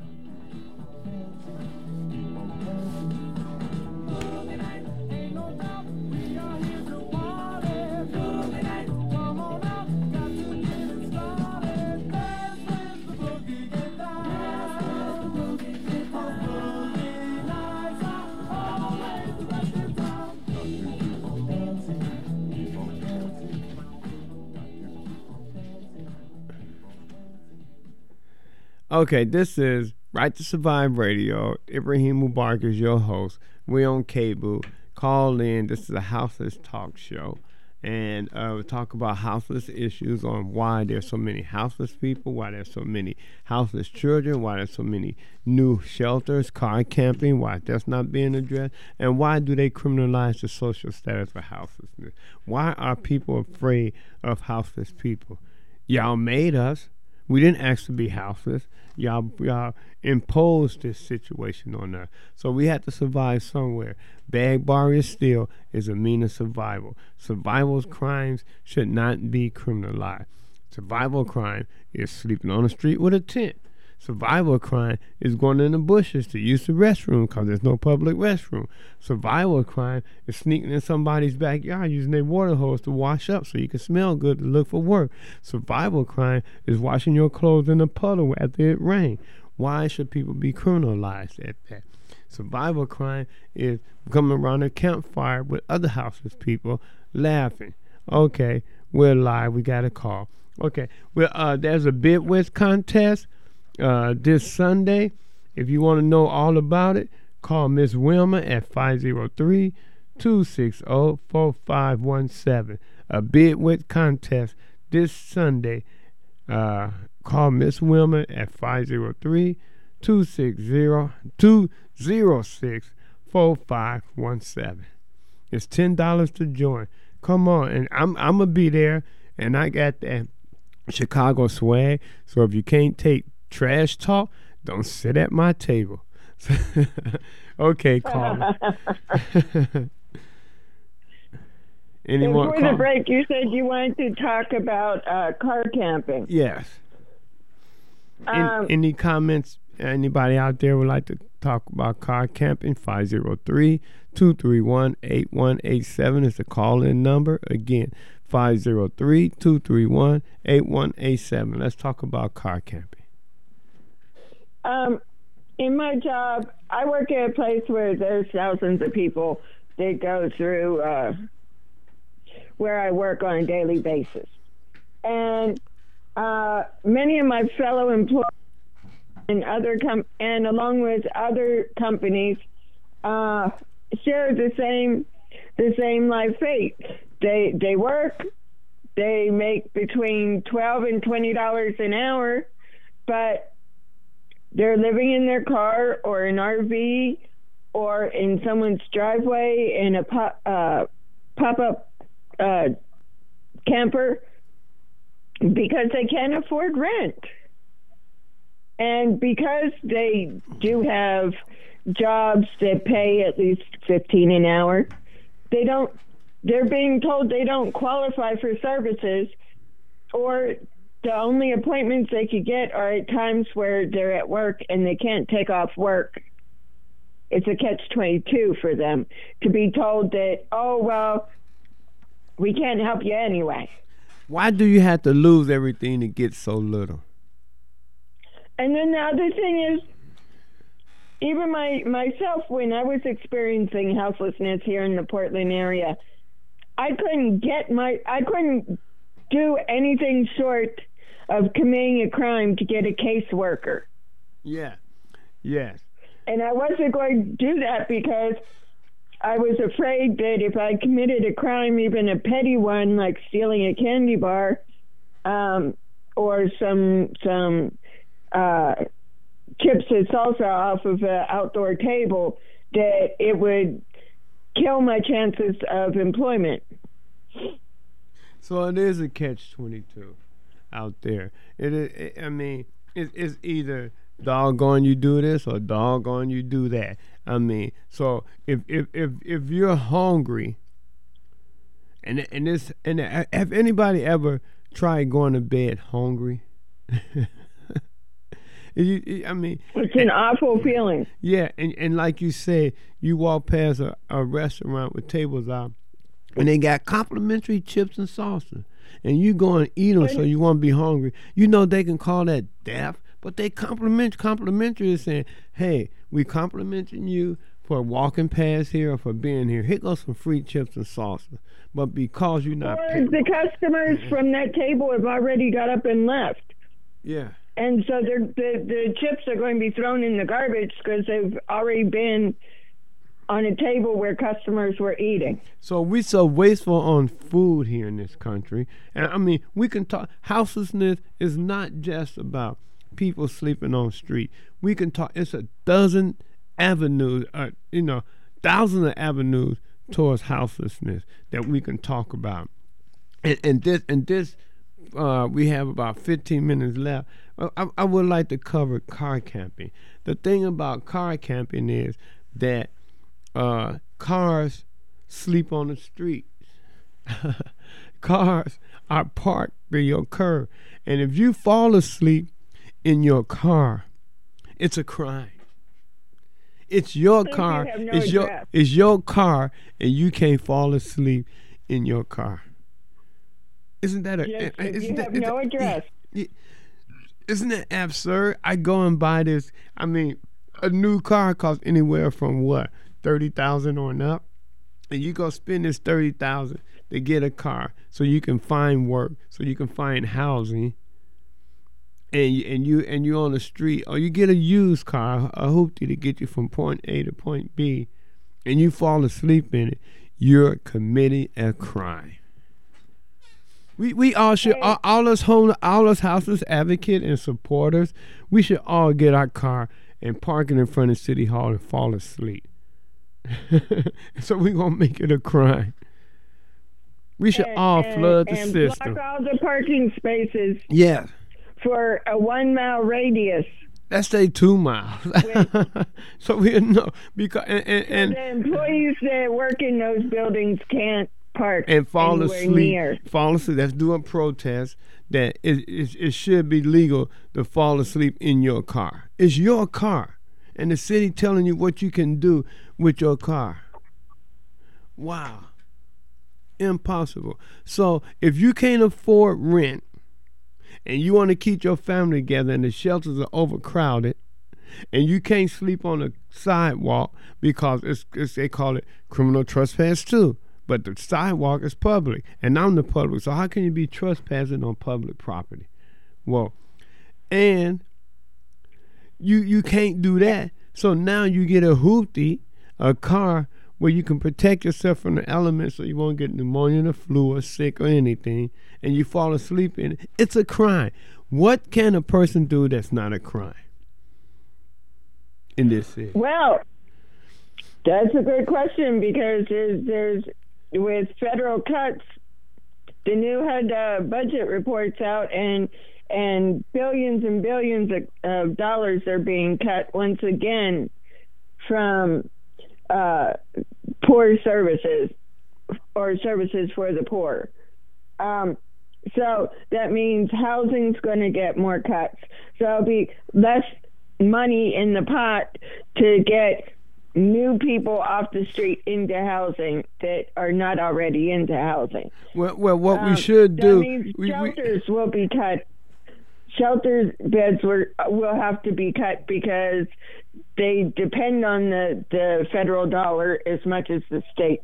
Okay, this is Right to Survive Radio. Ibrahim Mubarak is your host. We're on K B U. Call in. This is a houseless talk show. And uh, we talk about houseless issues, on why there's so many houseless people, why there's so many houseless children, why there's so many new shelters, car camping, why that's not being addressed, and why do they criminalize the social status of houselessness? Why are people afraid of houseless people? Y'all made us. We didn't ask to be houseless. Y'all, y'all imposed this situation on us. So we had to survive somewhere. Bag, borrow, steal is a mean of survival. Survival's crimes should not be criminalized. Survival crime is sleeping on the street with a tent. Survival crime is going in the bushes to use the restroom because there's no public restroom. Survival crime is sneaking in somebody's backyard using their water hose to wash up so you can smell good to look for work. Survival crime is washing your clothes in a puddle after it rained. Why should people be criminalized at that? Survival crime is coming around a campfire with other houseless people laughing. Okay, we're live. We got a call. Okay, well, uh, there's a bid width contest uh, this Sunday. If you want to know all about it, call Miss Wilma at five oh three, two six zero, four five one seven. A bid width contest this Sunday. Uh, call Miss Wilma at five oh three, two six zero, two zero six, four five one seven. It's ten dollars to join. Come on, and I'm I'm gonna be there, and I got that Chicago swag. So if you can't take trash talk, don't sit at my table. Okay, caller. Any more Before the call- break, you said you wanted to talk about uh, car camping. Yes. An- Um, any comments? Anybody out there would like to talk about car camping? five oh three, two three one, eight one eight seven is the call-in number. Again, five oh three, two three one, eight one eight seven. Let's talk about car camping. Um, in my job, I work at a place where there's thousands of people that go through uh, where I work on a daily basis. And uh, many of my fellow employees and other com- and along with other companies uh, share the same the same life fate. They they work, they make between twelve and twenty dollars an hour, but they're living in their car or an R V or in someone's driveway in a pop uh, pop up uh, camper because they can't afford rent. And because they do have jobs that pay at least fifteen an hour, they don't, they're being told they don't qualify for services, or the only appointments they could get are at times where they're at work and they can't take off work. It's a catch twenty-two for them to be told that, oh, well, we can't help you anyway. Why do you have to lose everything to get so little? And then the other thing is, even my myself, when I was experiencing houselessness here in the Portland area, I couldn't get my, I couldn't do anything short of committing a crime to get a caseworker. Yeah, yes. And I wasn't going to do that because I was afraid that if I committed a crime, even a petty one like stealing a candy bar, um, or some some. Uh, chips and salsa off of an outdoor table, that it would kill my chances of employment. So it is a catch twenty-two out there. It is, it, I mean, it, it's either doggone you do this or doggone you do that. I mean, so if if if, if you're hungry, and and this and have anybody ever tried going to bed hungry? You, I mean, it's an and, awful feeling. Yeah, and, and like you said, you walk past a, a restaurant with tables out, and they got complimentary chips and salsa, and you go and eat them, and so you won't be hungry. You know they can call that death, but they compliment complimentary is saying, "Hey, we complimenting you for walking past here or for being here. Here goes some free chips and salsa." But because you're not, or the customers from that table have already got up and left. Yeah. And so the the chips are going to be thrown in the garbage because they've already been on a table where customers were eating. So we so wasteful on food here in this country. And I mean, we can talk, houselessness is not just about people sleeping on the street. We can talk, it's a dozen avenues, uh, you know, thousands of avenues towards houselessness that we can talk about. And, and this, and this, uh, we have about fifteen minutes left. I, I would like to cover car camping. The thing about car camping is that uh, cars sleep on the streets. Cars are parked by your curb. And if you fall asleep in your car, It's a crime. It's your Since you car. have no it's your address. it's your car, and you can't fall asleep in your car. Isn't that a? Yes, uh, if isn't you that, have is no that- address. yeah, Isn't that absurd? I go and buy this. I mean, a new car costs anywhere from what thirty thousand on up, and you go spend this thirty thousand to get a car, so you can find work, so you can find housing. And you, and you and you on the street, or you get a used car, a hoopty to get you from point A to point B, and you fall asleep in it, you're committing a crime. We we all should all, all us home all us houseless advocates and supporters, we should all get our car and park it in front of City Hall and fall asleep. So we gonna make it a crime. We should And- all and- flood the and system. block all the parking spaces Yeah. for a one mile radius. Let's say two miles. So we know because and and, So and, the employees that work in those buildings can't park and fall anywhere asleep. near. Fall asleep. Let's do a protest that it, it it should be legal to fall asleep in your car. It's your car, and the city telling you what you can do with your car. Wow. Impossible. So if you can't afford rent and you want to keep your family together and the shelters are overcrowded and you can't sleep on the sidewalk because it's, it's they call it criminal trespass too, but the sidewalk is public and I'm the public, so how can you be trespassing on public property? Well, and you you can't do that, so now you get a hoopty, a car where you can protect yourself from the elements so you won't get pneumonia, the flu, or sick, or anything, and you fall asleep in it. It's a crime. What can a person do that's not a crime in this city? Well, that's a good question because there's, there's with federal cuts, the new H U D uh, budget reports out, and and billions and billions of, of dollars are being cut once again from uh, poor services or services for the poor. Um, so that means housing's going to get more cuts. So there'll be less money in the pot to get new people off the street into housing that are not already into housing. Well, well what Um, we should that do. means we, we, shelters will be cut. Shelters beds were, will have to be cut because they depend on the, the federal dollar as much as the state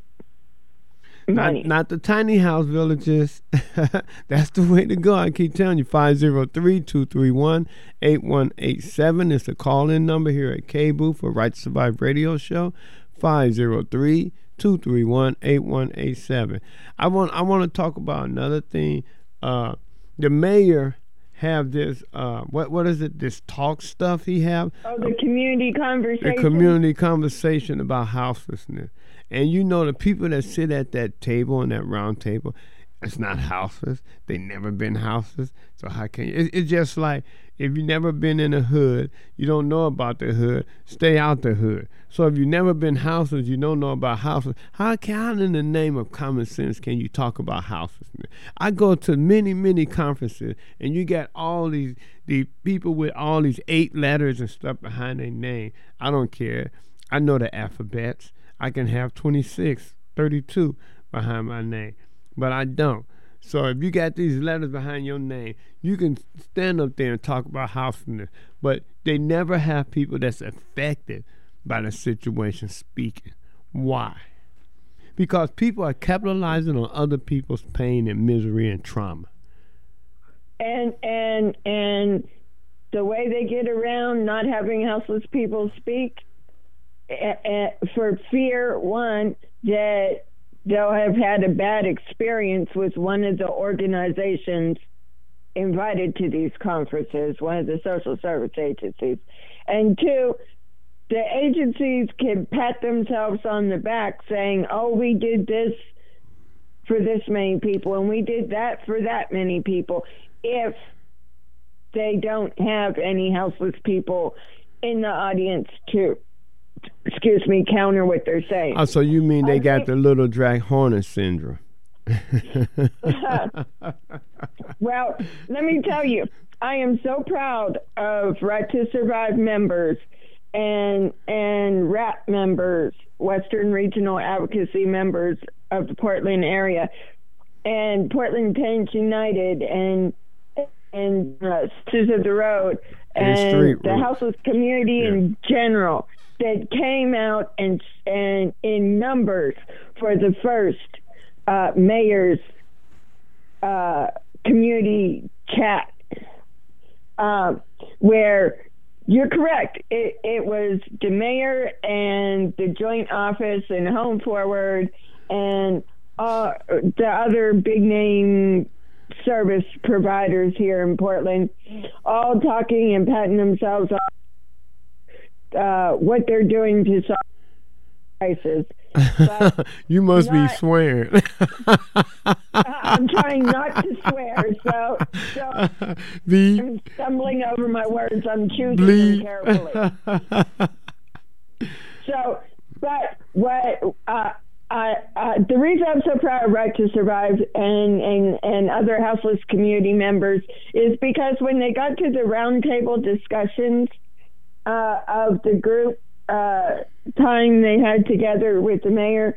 money. Not, not the tiny house villages. That's the way to go. I keep telling you, five oh three, two three one, eight one eight seven is the call-in number here at K-Boo for Right to Survive radio show, five oh three, two three one, eight one eight seven. I want I want to talk about another thing. Uh, the mayor have this, uh, what what is it, this talk stuff he have? Oh, the community conversation. The community conversation about houselessness. And you know the people that sit at that table, on that round table, it's not houseless. They never been houseless. So how can you? It, it's just like if you never been in the hood, you don't know about the hood, stay out the hood. So if you never been houseless, you don't know about houseless. How can, how in the name of common sense can you talk about houselessness? I go to many, many conferences, and you got all these, these people with all these eight letters and stuff behind their name. I don't care. I know the alphabets. I can have twenty-six, thirty-two behind my name, but I don't. So if you got these letters behind your name, you can stand up there and talk about houselessness, but they never have people that's affected by the situation speaking. Why? Because people are capitalizing on other people's pain and misery and trauma. And and and the way they get around not having houseless people speak, uh, uh, for fear, one, that they'll have had a bad experience with one of the organizations invited to these conferences, one of the social service agencies. And two, the agencies can pat themselves on the back saying, oh, we did this for this many people and we did that for that many people, if they don't have any houseless people in the audience to, excuse me, counter what they're saying. Oh, so you mean they I got think- the little Jack Horner syndrome? Well, let me tell you, I am so proud of Right to Survive members and and R A P members, Western Regional Advocacy members of the Portland area, and Portland Parents United, and and uh, Sisters of the Road, and Street the Roots. houseless community Yeah. in general, that came out and and in numbers for the first uh, mayor's uh, community chat, uh, where you're correct. It, it was the mayor and the joint office and Home Forward and uh, the other big name service providers here in Portland, all talking and patting themselves on uh, what they're doing to solve crisis. But you must not- be swearing. I'm trying not to swear, so, so the I'm stumbling over my words. I'm choosing them bleed. carefully. So, but what uh, uh, uh, the reason I'm so proud of Right to Survive and, and, and other houseless community members is because when they got to the roundtable discussions uh, of the group uh, time they had together with the mayor,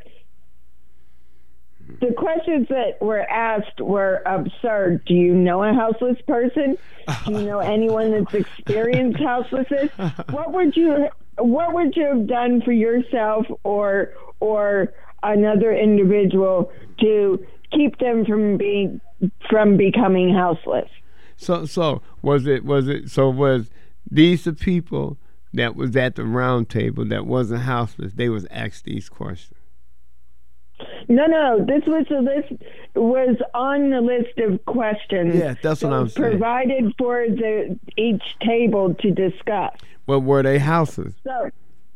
the questions that were asked were absurd. Do you know a houseless person? Do you know anyone that's experienced houselessness? What would you What would you have done for yourself or or another individual to keep them from being from becoming houseless? So so was it was it so was these the people that was at the round table that wasn't houseless? They was asked these questions. No, no. This was a list was on the list of questions. Yeah, that's what that I'm was saying. provided for the each table to discuss. But were they houseless? So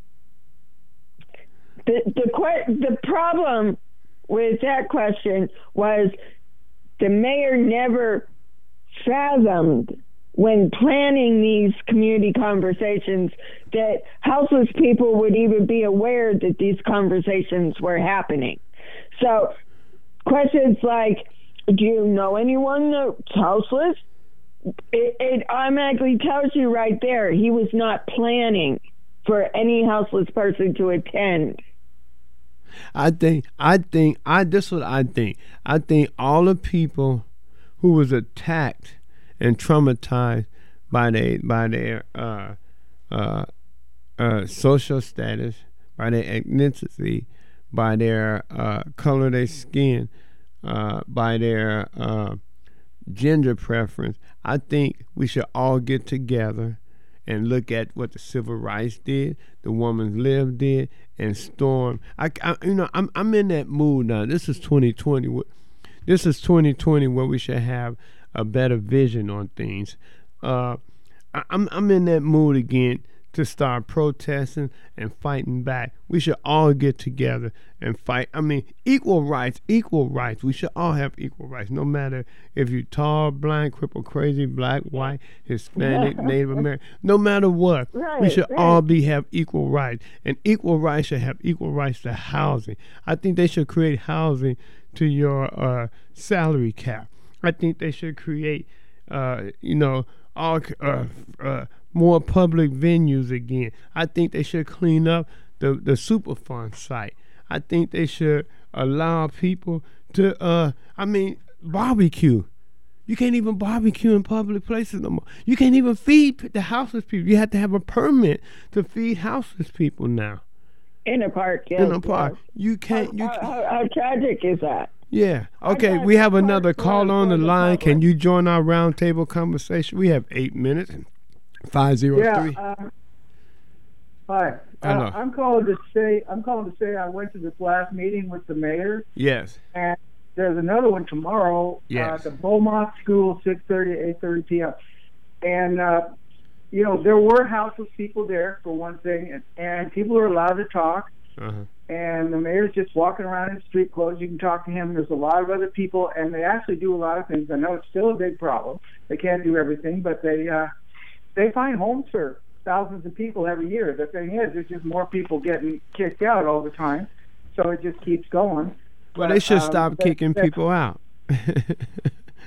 the the que- the problem with that question was the mayor never fathomed when planning these community conversations that houseless people would even be aware that these conversations were happening. So questions like, do you know anyone that's houseless? It, it automatically tells you right there he was not planning for any houseless person to attend. I think I think I this is what I think. I think all the people who was attacked and traumatized by their by their uh, uh, uh, social status, by their ethnicity, by their uh, color of their skin, uh, by their uh, gender preference. I think we should all get together and look at what the civil rights did, the women's lib did, and storm. I, I you know, I'm I'm in that mood now. This is twenty twenty. This is twenty twenty where we should have a better vision on things. Uh, I, I'm I'm in that mood again to start protesting and fighting back. We should all get together and fight. I mean, equal rights, equal rights. We should all have equal rights, no matter if you're tall, blind, crippled, crazy, black, white, Hispanic, Native American, no matter what. Right, we should right. all be have equal rights, and equal rights should have equal rights to housing. I think they should create housing to your uh, salary cap. I think they should create, uh, you know, all uh, uh, more public venues again. I think they should clean up the the Superfund site. I think they should allow people to, uh, I mean, barbecue. You can't even barbecue in public places no more. You can't even feed the houseless people. You have to have a permit to feed houseless people now. In a park, yes. In a park, yes. you can't. You How, can't. how, how tragic is that? Yeah. Okay, got we have that another part call for- on the for the line. Can public. you join our roundtable conversation? We have eight minutes. Five zero Yeah. three. Uh, hi. Hello. Uh, I'm calling to say I'm calling to say I went to this last meeting with the mayor, Yes. and there's another one tomorrow Yes. uh, at the Beaumont School, six thirty to eight thirty p.m. And uh, you know there were houseless people there for one thing, and, and people are allowed to talk. Uh-huh. And the mayor's just walking around in street clothes. You can talk to him. There's a lot of other people, and they actually do a lot of things. I know it's still a big problem. They can't do everything, but they uh, they find homes for thousands of people every year. The thing is, there's just more people getting kicked out all the time, so it just keeps going. Well, they should um, stop that- kicking that- people out.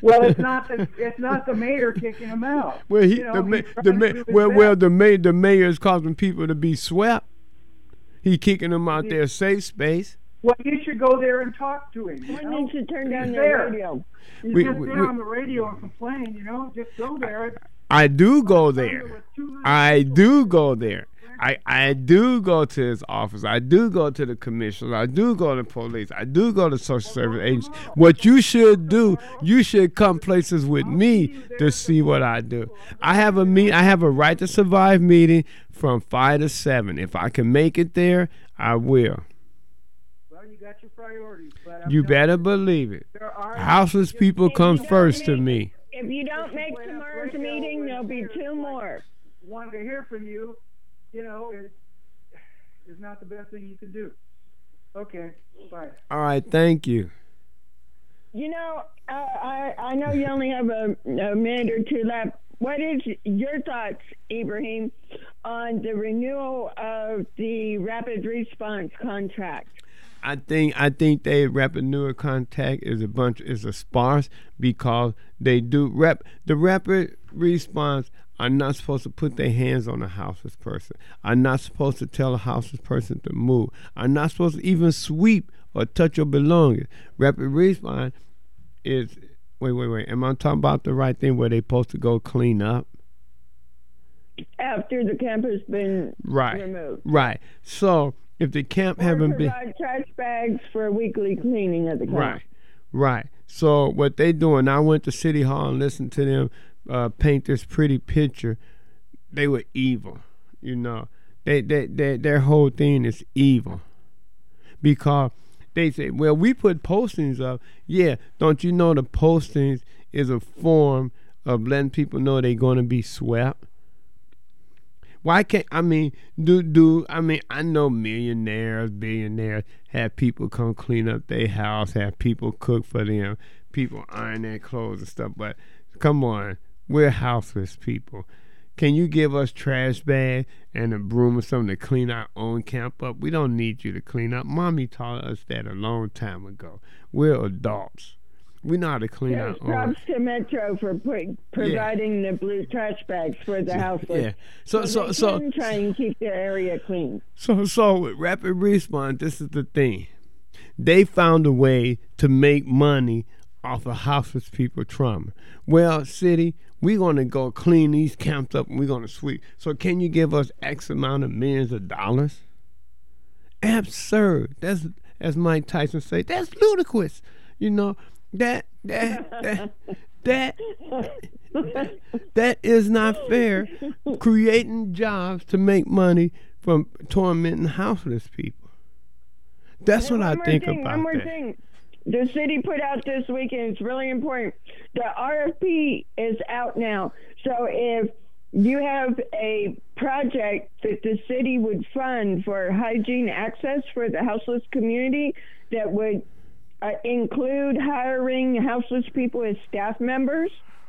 Well, it's not the it's not the mayor kicking them out. Well, he You know, the ma- he's the trying ma- to do his well best. well the mayor the mayor is causing people to be swept. He kicking them out their safe space. Well, you should go there and talk to him. You One know? needs to turn down He's their there. radio. You We- just we- get we- on the radio and complain. You know, just go there. I do go there. I do go there. I, I do go to his office. I do go to the commissioner. I do go to police. I do go to social service agents. What you should do, you should come places with me to see what I do. I have a meet. I have a Right to Survive meeting from five to seven. If I can make it there, I will. Well, you got your priorities. But I'm You telling better believe it. there are Houseless people come first to me. If you don't make tomorrow's meeting, there'll be two more. wanted to hear from you. You know, it is not the best thing you can do. Okay, bye. All right, thank you. You know, uh, I I know you only have a, a minute or two left. What is your thoughts, Ibrahim, on the renewal of the rapid response contract? I think I think they rapid newer contact is a bunch is a sparse because they do rep the rapid response are not supposed to put their hands on a houseless person, are not supposed to tell a houseless person to move, are not supposed to even sweep or touch your belongings. Rapid response is wait wait wait. Am I talking about the right thing where they supposed to go clean up? After the camp has been Right. removed. Right. So if the camp Or haven't been provide trash bags for weekly cleaning of the camp. Right, right. So what they doing? I went to City Hall and listened to them uh, paint this pretty picture. They were evil, you know. They, they, they, their whole thing is evil because they say, "Well, we put postings up." Yeah, don't you know the postings is a form of letting people know they're going to be swept? Why can't I mean do do I mean I know millionaires, billionaires have people come clean up their house, have people cook for them, people iron their clothes and stuff, but come on, we're houseless people. Can you give us trash bag and a broom or something to clean our own camp up? We don't need you to clean up. Mommy taught us that a long time ago. We're adults. We know how to clean Yes, our own. props to Metro for put, providing the blue trash bags for the houseless. Yeah. So so they so can try and keep the area clean. So, so with rapid response, this is the thing. They found a way to make money off of houseless people trauma. Well, city, we're going to go clean these camps up and we're going to sweep. So can you give us X amount of millions of dollars? Absurd. That's, as Mike Tyson say, that's ludicrous. You know, that, that, that, that, that, that is not fair. Creating jobs to make money from tormenting houseless people. That's And what I one more think thing, about One more that. thing. The city put out this week, and it's really important. The R F P is out now. So if you have a project that the city would fund for hygiene access for the houseless community that would uh, include hiring houseless people as staff members,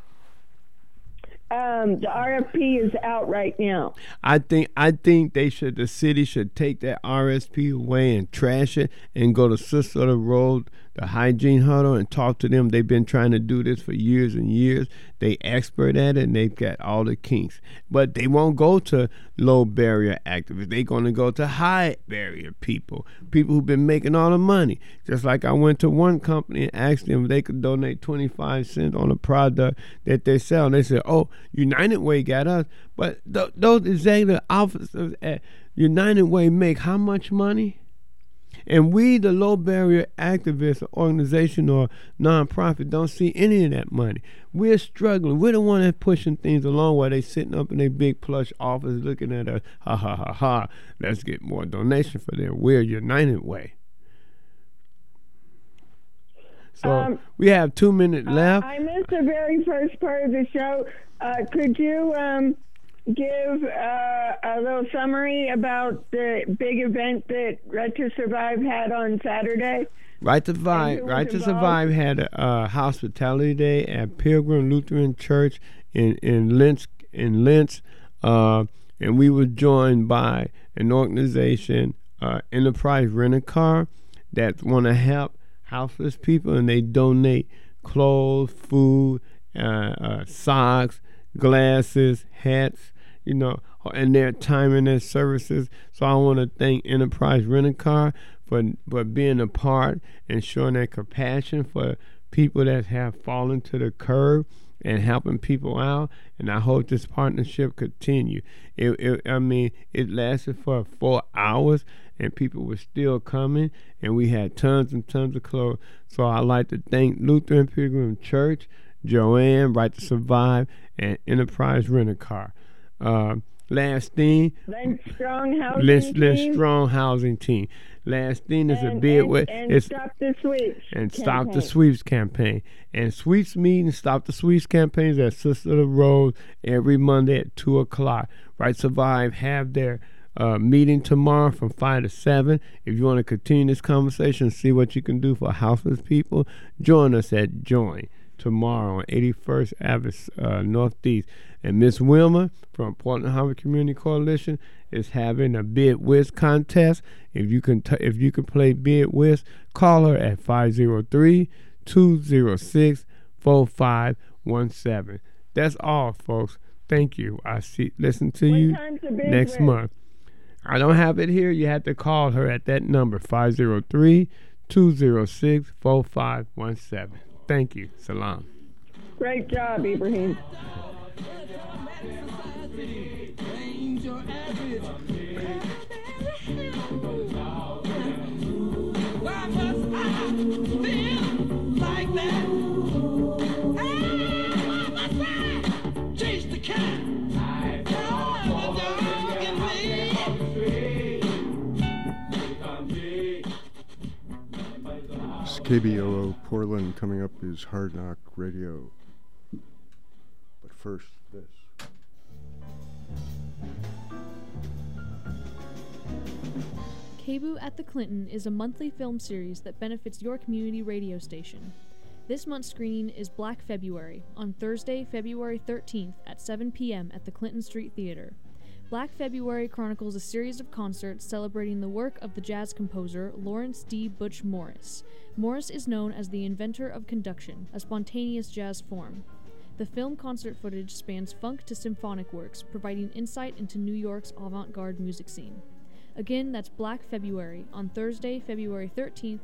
Um, the R F P is out right now. I think I think they should the city should take that R S P away and trash it and go to Sister of the Road, the hygiene huddle, and talk to them. They've been trying to do this for years and years. They expert at it and they've got all the kinks. But they won't go to low barrier activists. They're gonna go to high barrier people, people who've been making all the money. Just like I went to one company and asked them if they could donate twenty-five cents on a product that they sell. And they said, oh, United Way got us, but th- those executive officers at United Way make how much money? And we, the low barrier activists or organization or nonprofit, don't see any of that money. We're struggling. We're the one that's pushing things along while they sitting up in their big plush office looking at us. Ha ha ha ha. Let's get more donation for them. We're United Way. So Um, we have two minutes left. I missed the very first part of the show. Uh, could you um, give uh, a little summary about the big event that Right to Survive had on Saturday? Right to Survive, who was Right to involved? Survive had a uh, hospitality day at Pilgrim Lutheran Church in in Lentz, in Lentz, uh, and we were joined by an organization, uh, Enterprise Rent a Car, that want to help houseless people, and they donate clothes, food, uh, uh, socks, glasses, hats, you know, and their time and their services. So I want to thank Enterprise Rent-A-Car for, for being a part and showing their compassion for people that have fallen to the curb and helping people out. And I hope this partnership continue. It, it, I mean, it lasted for four hours, and people were still coming, and we had tons and tons of clothes. So I'd like to thank Lutheran Pilgrim Church, Joanne, Right to Survive, and Enterprise Rent-A-Car. Uh, last thing, Lynch Strong Housing Lynch, Lynch Team. Strong Housing Team. Last thing is a And- bid and- with and it's Stop the Sweeps and Stop the campaign. Sweeps campaign. And Sweeps meeting, Stop the Sweeps campaigns at Sister of the Rose every Monday at two o'clock. Right Survive have their uh, meeting tomorrow from five to seven. If you want to continue this conversation, see what you can do for houseless people, join us at Join tomorrow on eighty-first Avenue uh, Northeast. And Miss Wilma from Portland Harbor Community Coalition is having a bid whiz contest. If you can, t- if you can play bid whiz, call her at five zero three, two zero six, four five one seven. That's all, folks. Thank you. I see. Listen to What you time's the bid next whiz? month. I don't have it here. You have to call her at that number, five zero three, two zero six, four five one seven. Thank you. Salam. Great job, Ibrahim. Why must I feel like that? Hey, why must I chase the cat? Oh, the dog in me. This is K B O O Portland. Coming up is Hard Knock Radio. But first, this. K B O O at the Clinton is a monthly film series that benefits your community radio station. This month's screening is Black February on Thursday, February thirteenth at seven p.m. at the Clinton Street Theater. Black February chronicles a series of concerts celebrating the work of the jazz composer Lawrence D. Butch Morris. Morris is known as the inventor of conduction, a spontaneous jazz form. The film concert footage spans funk to symphonic works, providing insight into New York's avant-garde music scene. Again, that's Black February on Thursday, February thirteenth